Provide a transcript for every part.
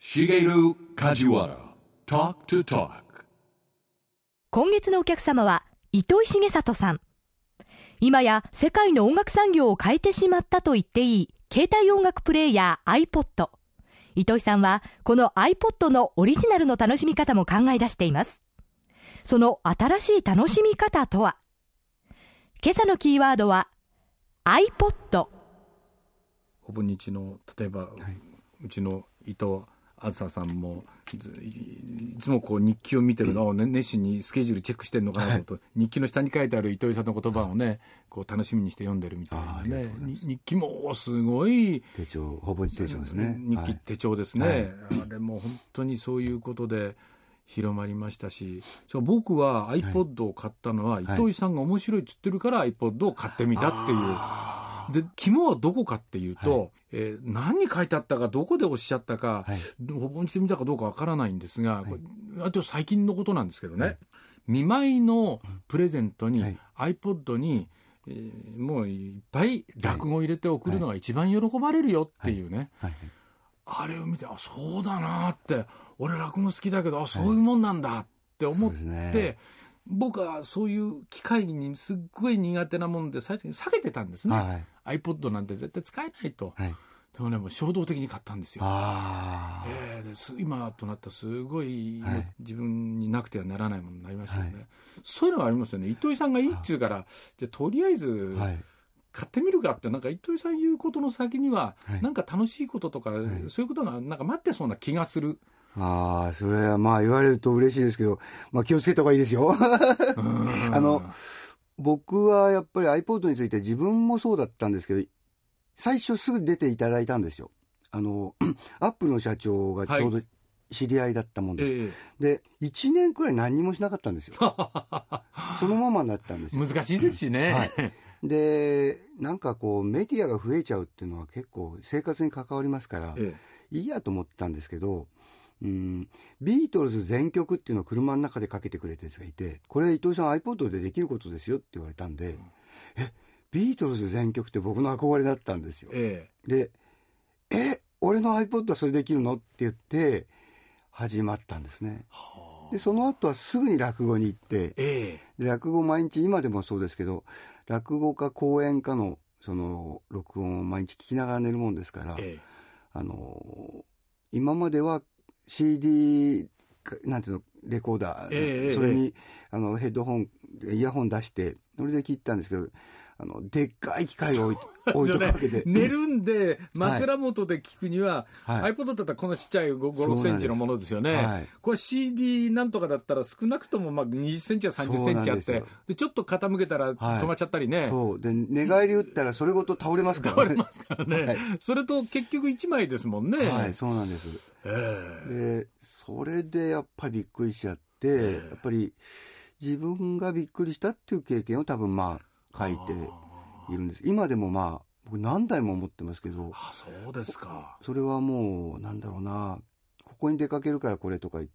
Shigeru Kajiwara Talk to Talk。 今月のお客様は糸井重里さん。今や世界の音楽産業を変えてしまったと言っていい携帯音楽プレイヤー iPod。 糸井さんはこの iPod のオリジナルの楽しみ方も考え出しています。その新しい楽しみ方とは。今朝のキーワードは iPod。 ほぼ日の例えば、うちの伊藤あずささんもいつもこう日記を見てるのを、熱心にスケジュールチェックしてるのかなと思うと、日記の下に書いてある糸井さんの言葉をね、こう楽しみにして読んでるみたいなね。日記もすごい手帳、ほぼ日手帳ですね。 日記手帳ですね、あれも本当にそういうことで広まりましたし、僕は iPod を買ったのは、糸井さんが面白いって言ってるから iPod を買ってみたっていう。で肝はどこかっていうと、何に書いてあったか、どこでおっしゃったか、ほぼ日で見たかどうかわからないんですが、あと最近のことなんですけどね、見舞いのプレゼントに、iPod に、もういっぱい落語を入れて送るのが一番喜ばれるよっていうね、あれを見て、そうだなって、俺落語好きだけど、そういうもんなんだって思って、僕はそういう機会にすっごい苦手なもんで最初に避けてたんですね、iPod なんて絶対使えないと、でもね、もう衝動的に買ったんですよ。今となったらすごい、自分になくてはならないものになりましたよね、そういうのがありますよね。糸井さんがいいって言うから、じゃあとりあえず買ってみるかって、なんか糸井さん言うことの先には、なんか楽しいこととか、そういうことがなんか待ってそうな気がする。 それはまあ言われると嬉しいですけど、気をつけた方がいいですよ。僕はやっぱり iPod について自分もそうだったんですけど、最初すぐ出ていただいたんですよ。アップルの社長がちょうど知り合いだったもんです、で1年くらい何にもしなかったんですよ。そのままになったんですよ。 難しいですしね、 でなんかこうメディアが増えちゃうっていうのは結構生活に関わりますから、いいやと思ったんですけど、ビートルズ全曲っていうのを車の中でかけてくれたやつがいて、これ糸井さん iPod でできることですよって言われたんで、ビートルズ全曲って僕の憧れだったんですよ、で俺の iPod はそれできるのって言って始まったんですね。でその後はすぐに落語に行って、で落語毎日、今でもそうですけど、落語か講演かのその録音を毎日聞きながら寝るもんですから、今まではCD なんていうの、レコーダー、それにヘッドホン、イヤホン出してそれで聞いたんですけど、でっかい機械を置いとくわけで、 寝るんで枕元で聞くには、iPod だったらこのちっちゃい5、6センチのものですよね、これ CD なんとかだったら少なくとも20センチや30センチあって、でちょっと傾けたら止まっちゃったりね、 そうで寝返り打ったらそれごと倒れますからね。 倒れますからね、それと結局1枚ですもんね。 そうなんです、でそれでやっぱりびっくりしちゃって、やっぱり自分がびっくりしたっていう経験を多分書いているんです。今でも僕何台も持ってますけど、 そうですか。 それはもうなんだろうな、ここに出かけるからこれとか言って、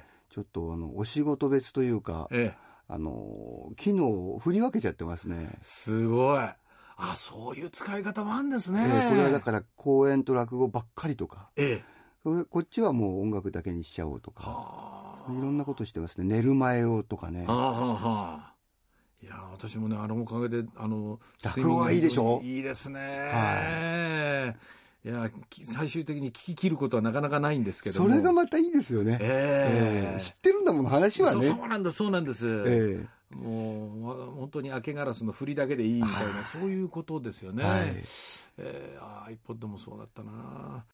ちょっとお仕事別というか、機能を振り分けちゃってますね。 すごい。そういう使い方もあるんですね、 これはだから講演と落語ばっかりとか、こっちはもう音楽だけにしちゃおうとか、いろんなことしてますね。寝る前をとかね。 いや私もね、おかげで落語はいいでしょ。 いいですね、いや最終的に聞き切ることはなかなかないんですけども、 それがまたいいですよね、知ってるんだもん話はね。 そうなんです、もう本当に明けガラスの振りだけでいいみたいな、そういうことですよね、iPod もそうだったな。